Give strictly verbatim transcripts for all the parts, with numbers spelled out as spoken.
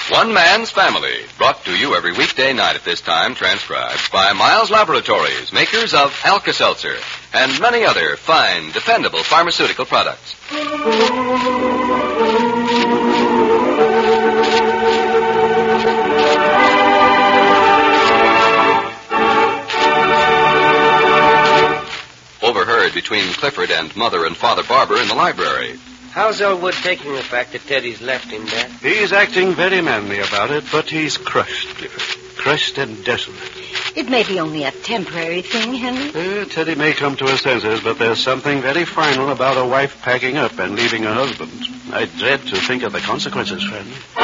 One Man's Family, brought to you every weekday night at this time, transcribed by Miles Laboratories, makers of Alka-Seltzer, and many other fine, dependable pharmaceutical products. Overheard between Clifford and Mother and Father Barber in the library. How's Elwood taking the fact that Teddy's left him, Dad? He's acting very manly about it, but he's crushed, Clifford. Crushed and desolate. It may be only a temporary thing, Henry. Uh, Teddy may come to her senses, but there's something very final about a wife packing up and leaving her husband. I dread to think of the consequences, friend.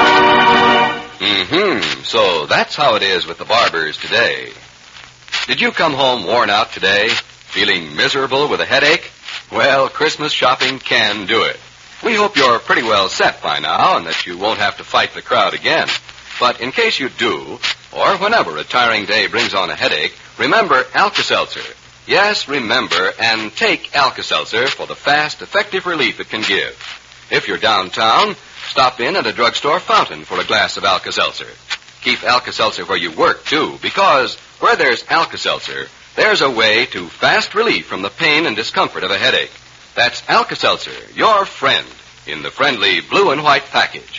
Mm-hmm. So that's how it is with the Barbers today. Did you come home worn out today? Feeling miserable with a headache? Well, Christmas shopping can do it. We hope you're pretty well set by now and that you won't have to fight the crowd again. But in case you do, or whenever a tiring day brings on a headache, remember Alka-Seltzer. Yes, remember and take Alka-Seltzer for the fast, effective relief it can give. If you're downtown, stop in at a drugstore fountain for a glass of Alka-Seltzer. Keep Alka-Seltzer where you work, too, because where there's Alka-Seltzer, there's a way to fast relief from the pain and discomfort of a headache. That's Alka-Seltzer, your friend, in the friendly blue and white package.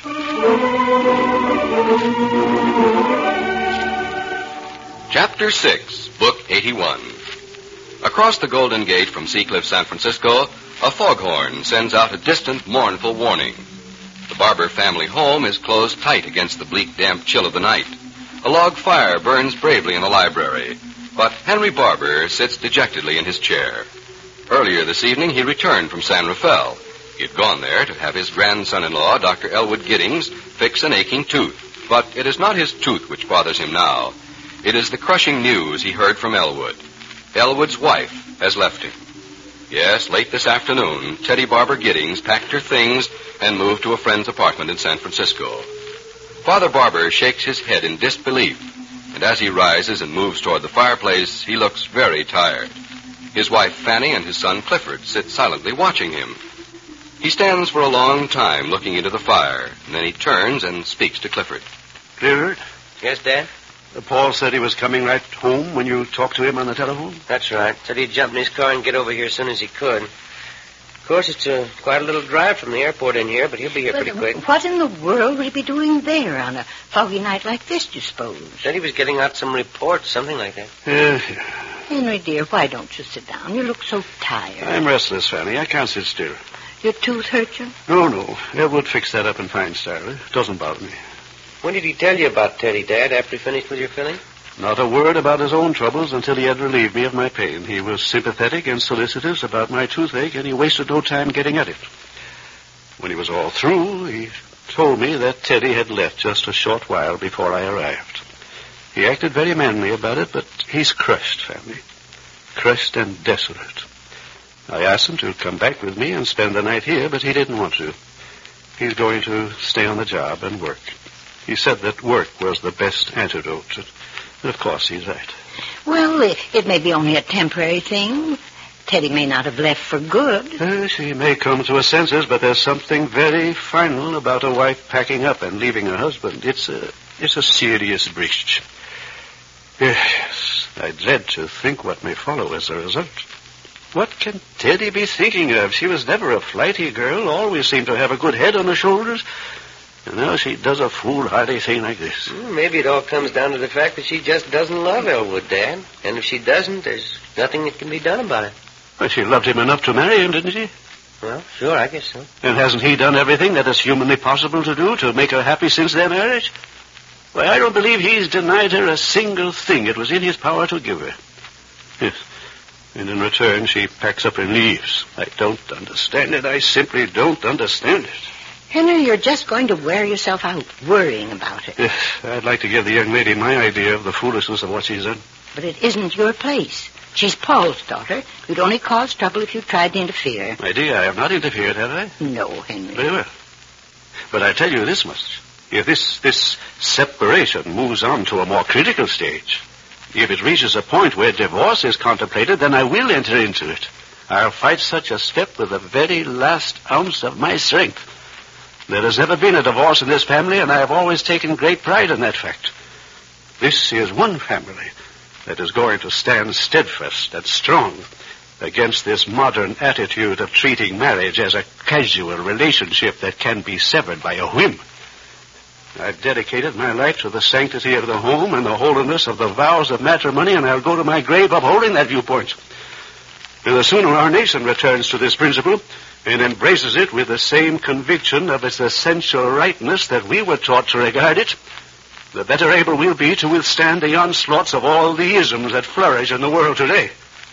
Chapter six, Book eighty-one. Across the Golden Gate from Seacliff, San Francisco, a foghorn sends out a distant, mournful warning. The Barber family home is closed tight against the bleak, damp chill of the night. A log fire burns bravely in the library, but Henry Barber sits dejectedly in his chair. Earlier this evening, he returned from San Rafael. He had gone there to have his grandson-in-law, Doctor Elwood Giddings, fix an aching tooth. But it is not his tooth which bothers him now. It is the crushing news he heard from Elwood. Elwood's wife has left him. Yes, late this afternoon, Teddy Barber Giddings packed her things and moved to a friend's apartment in San Francisco. Father Barber shakes his head in disbelief, and as he rises and moves toward the fireplace, he looks very tired. His wife, Fanny, and his son, Clifford, sit silently watching him. He stands for a long time looking into the fire, and then he turns and speaks to Clifford. Clifford? Yes, Dad? Uh, Paul said he was coming right home when you talked to him on the telephone? That's right. Said he'd jump in his car and get over here as soon as he could. Of course, it's a, quite a little drive from the airport in here, but he'll be here But pretty quick. What in the world would he be doing there on a foggy night like this, do you suppose? Said he was getting out some reports, something like that. Yeah. Henry, dear, why don't you sit down? You look so tired. I'm restless, Fanny. I can't sit still. Your tooth hurt you? No, no. Elwood fixed that up in fine style. It doesn't bother me. When did he tell you about Teddy, Dad, after he finished with your filling? Not a word about his own troubles until he had relieved me of my pain. He was sympathetic and solicitous about my toothache, and he wasted no time getting at it. When he was all through, he told me that Teddy had left just a short while before I arrived. He acted very manly about it, but he's crushed, family. Crushed and desolate. I asked him to come back with me and spend the night here, but he didn't want to. He's going to stay on the job and work. He said that work was the best antidote. And of course, he's right. Well, it, it may be only a temporary thing. Teddy may not have left for good. Uh, she may come to her senses, but there's something very final about a wife packing up and leaving her husband. It's a, it's a serious breach. Yes, I dread to think what may follow as a result. What can Teddy be thinking of? She was never a flighty girl, always seemed to have a good head on her shoulders. And now she does a foolhardy thing like this. Well, maybe it all comes down to the fact that she just doesn't love Elwood, Dad. And if she doesn't, there's nothing that can be done about it. Well, she loved him enough to marry him, didn't she? Well, sure, I guess so. And hasn't he done everything that is humanly possible to do to make her happy since their marriage? Why, I don't believe he's denied her a single thing it was in his power to give her. Yes. And in return, she packs up and leaves. I don't understand it. I simply don't understand it. Henry, you're just going to wear yourself out worrying about it. Yes, I'd like to give the young lady my idea of the foolishness of what she's done. But it isn't your place. She's Paul's daughter. You'd only cause trouble if you tried to interfere. My dear, I have not interfered, have I? No, Henry. Very well. But I tell you this much. If this, this separation moves on to a more critical stage, if it reaches a point where divorce is contemplated, then I will enter into it. I'll fight such a step with the very last ounce of my strength. There has never been a divorce in this family, and I have always taken great pride in that fact. This is one family that is going to stand steadfast and strong against this modern attitude of treating marriage as a casual relationship that can be severed by a whim. I've dedicated my life to the sanctity of the home and the holiness of the vows of matrimony, and I'll go to my grave upholding that viewpoint. And the sooner our nation returns to this principle and embraces it with the same conviction of its essential rightness that we were taught to regard it, the better able we'll be to withstand the onslaughts of all the isms that flourish in the world today.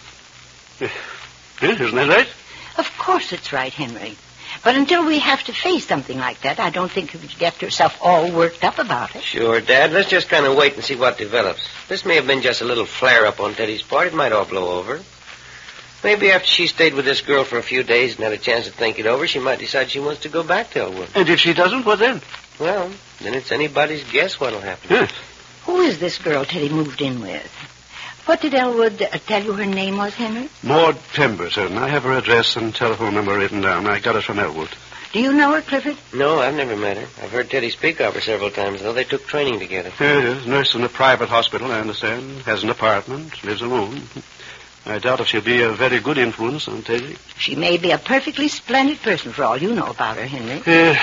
Isn't that right? Of course it's right, Henry. But until we have to face something like that, I don't think you should get yourself all worked up about it. Sure, Dad. Let's just kind of wait and see what develops. This may have been just a little flare-up on Teddy's part. It might all blow over. Maybe after she stayed with this girl for a few days and had a chance to think it over, she might decide she wants to go back to Elwood. And if she doesn't, what then? Well, then it's anybody's guess what'll happen. Yes. Who is this girl Teddy moved in with? What did Elwood uh, tell you her name was, Henry? Maud Pemberton. I have her address and telephone number written down. I got it from Elwood. Do you know her, Clifford? No, I've never met her. I've heard Teddy speak of her several times, though. They took training together. Yes, nurse in a private hospital, I understand. Has an apartment, lives alone. I doubt if she'll be a very good influence on Teddy. She may be a perfectly splendid person for all you know about her, Henry. Uh,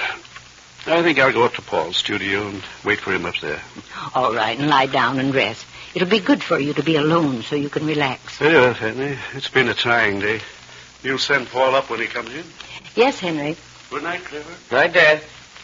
I think I'll go up to Paul's studio and wait for him up there. All right, and lie down and rest. It'll be good for you to be alone so you can relax. Yes, Henry. It's been a trying day. You'll send Paul up when he comes in? Yes, Henry. Good night, Clifford. Night, Dad.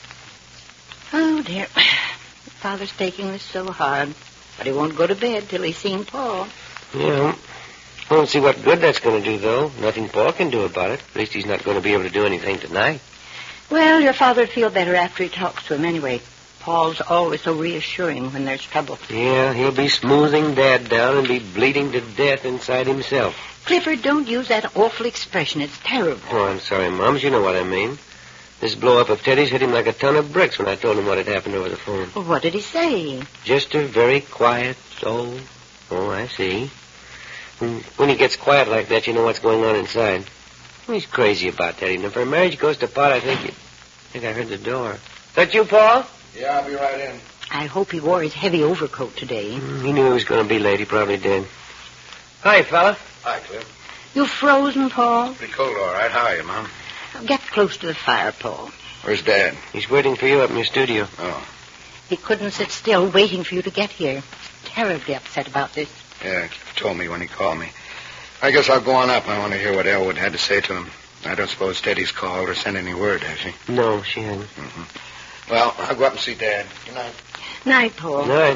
Oh, dear. Father's taking this so hard. But he won't go to bed till he's seen Paul. Yeah. I don't see what good that's going to do, though. Nothing Paul can do about it. At least he's not going to be able to do anything tonight. Well, your father would feel better after he talks to him anyway. Paul's always so reassuring when there's trouble. Yeah, he'll be smoothing Dad down and be bleeding to death inside himself. Clifford, don't use that awful expression. It's terrible. Oh, I'm sorry, Moms. You know what I mean. This blow-up of Teddy's hit him like a ton of bricks when I told him what had happened over the phone. Well, what did he say? Just a very quiet, oh, oh, I see. When he gets quiet like that, you know what's going on inside. He's crazy about Teddy. And if our marriage goes to pot, I think... You... I think I heard the door. Is that you, Paul? Yeah, I'll be right in. I hope he wore his heavy overcoat today. Mm, he knew he was going to be late. He probably did. Hi, fella. Hi, Cliff. You frozen, Paul? Pretty cold, all right. How are you, Mom? Get close to the fire, Paul. Where's Dad? He's waiting for you up in your studio. Oh. He couldn't sit still waiting for you to get here. Terribly upset about this. Yeah, Cliff told me when he called me. I guess I'll go on up. I want to hear what Elwood had to say to him. I don't suppose Teddy's called or sent any word, has she? No, she hadn't. Mm-hmm. Well, I'll go up and see Dad. Good night. Night, Paul. Night.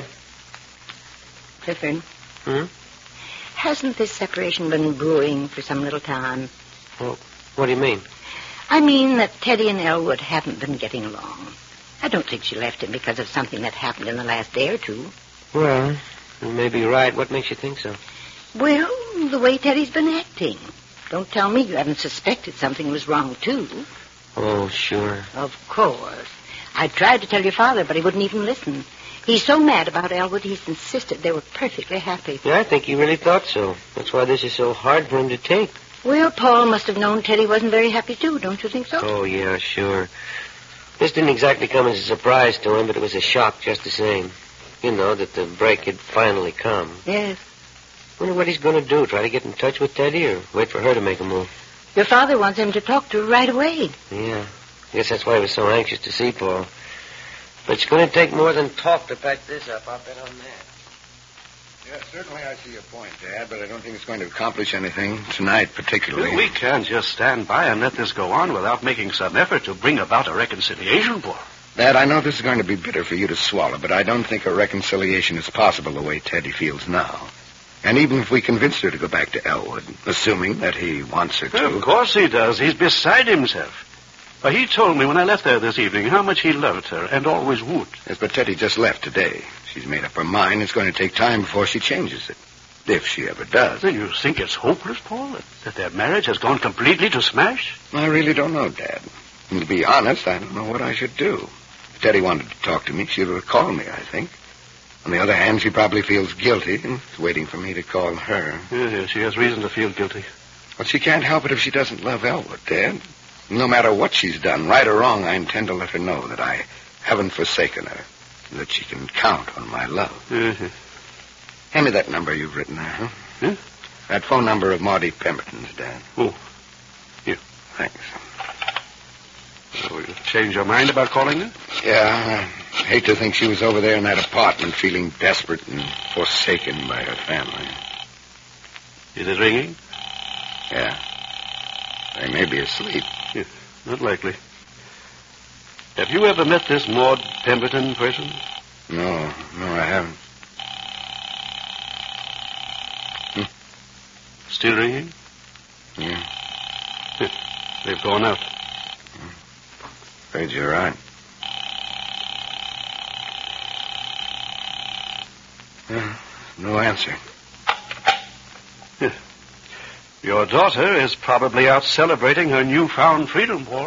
Clifford. Hmm? Hasn't this separation been brewing for some little time? Well, what do you mean? I mean that Teddy and Elwood haven't been getting along. I don't think she left him because of something that happened in the last day or two. Well, you may be right. What makes you think so? Well, the way Teddy's been acting. Don't tell me you haven't suspected something was wrong, too. Oh, sure. Of course. I tried to tell your father, but he wouldn't even listen. He's so mad about Elwood, he's insisted they were perfectly happy. Yeah, I think he really thought so. That's why this is so hard for him to take. Well, Paul must have known Teddy wasn't very happy, too. Don't you think so? Oh, yeah, sure. This didn't exactly come as a surprise to him, but it was a shock just the same. You know, that the break had finally come. Yes. Wonder what he's going to do, try to get in touch with Teddy or wait for her to make a move. Your father wants him to talk to her right away. Yeah. I guess that's why he was so anxious to see Paul. But it's going to take more than talk to pack this up, I'll bet on that. Yeah, certainly I see your point, Dad, but I don't think it's going to accomplish anything tonight particularly. We can't just stand by and let this go on without making some effort to bring about a reconciliation, Paul. Dad, I know this is going to be bitter for you to swallow, but I don't think a reconciliation is possible the way Teddy feels now. And even if we convinced her to go back to Elwood, assuming that he wants her to... Of course he does. He's beside himself. Uh, he told me when I left there this evening how much he loved her and always would. Yes, but Teddy just left today. She's made up her mind. It's going to take time before she changes it. If she ever does. Then you think it's hopeless, Paul? That, that their marriage has gone completely to smash? I really don't know, Dad. And to be honest, I don't know what I should do. If Teddy wanted to talk to me, she would have called me, I think. On the other hand, she probably feels guilty and is waiting for me to call her. Yes, yes, she has reason to feel guilty. Well, she can't help it if she doesn't love Elwood, Dad. No matter what she's done, right or wrong, I intend to let her know that I haven't forsaken her, and that she can count on my love. Uh-huh. Hand me that number you've written there, huh? Huh? That phone number of Marty Pemberton's, Dad. Oh, here. Thanks. So you changed your mind about calling her? Yeah, I hate to think she was over there in that apartment feeling desperate and forsaken by her family. Is it ringing? Yeah. They may be asleep. Yeah, not likely. Have you ever met this Maud Pemberton person? No, no, I haven't. Still ringing? Yeah. They've gone out. Afraid you're right. Yeah, no answer. Yeah. Your daughter is probably out celebrating her newfound freedom, Paul.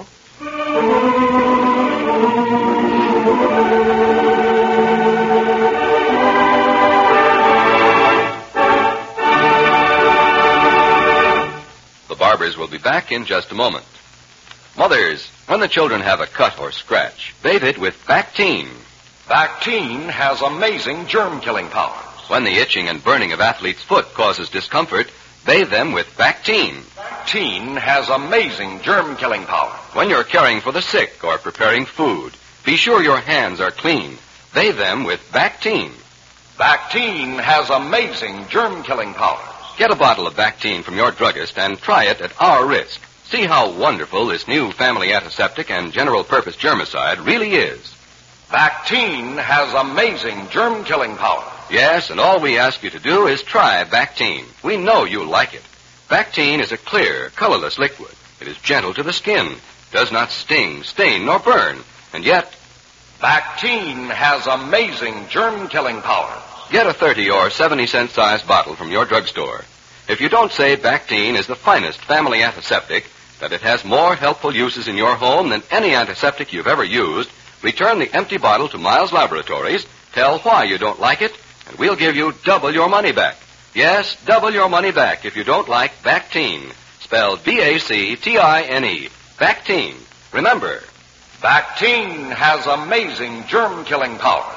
The Barbers will be back in just a moment. Mothers, when the children have a cut or scratch, bathe it with Bactine. Bactine has amazing germ-killing powers. When the itching and burning of athlete's foot causes discomfort, bathe them with Bactine. Bactine has amazing germ-killing powers. When you're caring for the sick or preparing food, be sure your hands are clean. Bathe them with Bactine. Bactine has amazing germ-killing powers. Get a bottle of Bactine from your druggist and try it at our risk. See how wonderful this new family antiseptic and general-purpose germicide really is. Bactine has amazing germ-killing powers. Yes, and all we ask you to do is try Bactine. We know you'll like it. Bactine is a clear, colorless liquid. It is gentle to the skin, does not sting, stain, nor burn, and yet Bactine has amazing germ-killing powers. Get a thirty or seventy cent size bottle from your drugstore. If you don't say Bactine is the finest family antiseptic, that it has more helpful uses in your home than any antiseptic you've ever used, return the empty bottle to Miles Laboratories, tell why you don't like it, and we'll give you double your money back. Yes, double your money back if you don't like Bactine. Spelled B A C T I N E. Bactine. Remember, Bactine has amazing germ-killing powers.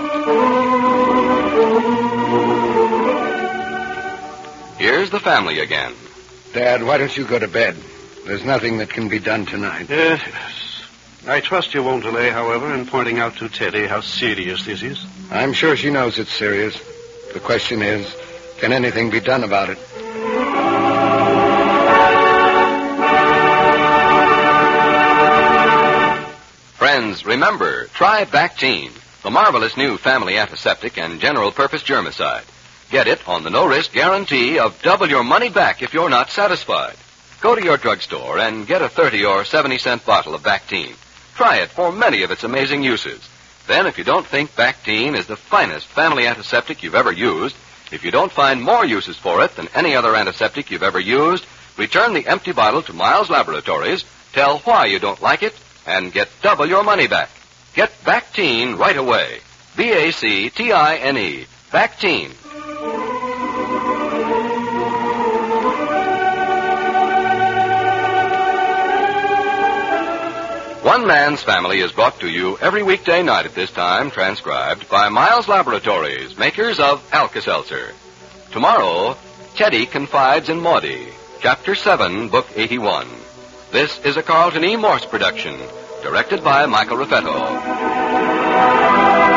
Here's the family again. Dad, why don't you go to bed? There's nothing that can be done tonight. Yes. I trust you won't delay, however, in pointing out to Teddy how serious this is. I'm sure she knows it's serious. The question is, can anything be done about it? Friends, remember, try Bactine, the marvelous new family antiseptic and general-purpose germicide. Get it on the no-risk guarantee of double your money back if you're not satisfied. Go to your drugstore and get a thirty or seventy cent bottle of Bactine. Try it for many of its amazing uses. Then, if you don't think Bactine is the finest family antiseptic you've ever used, if you don't find more uses for it than any other antiseptic you've ever used, return the empty bottle to Miles Laboratories, tell why you don't like it, and get double your money back. Get Bactine right away. B A C T I N E. Bactine. One Man's Family is brought to you every weekday night at this time, transcribed by Miles Laboratories, makers of Alka-Seltzer. Tomorrow, Teddy confides in Maudie, Chapter seven, Book eighty-one. This is a Carlton E. Morse production, directed by Michael Raffetto.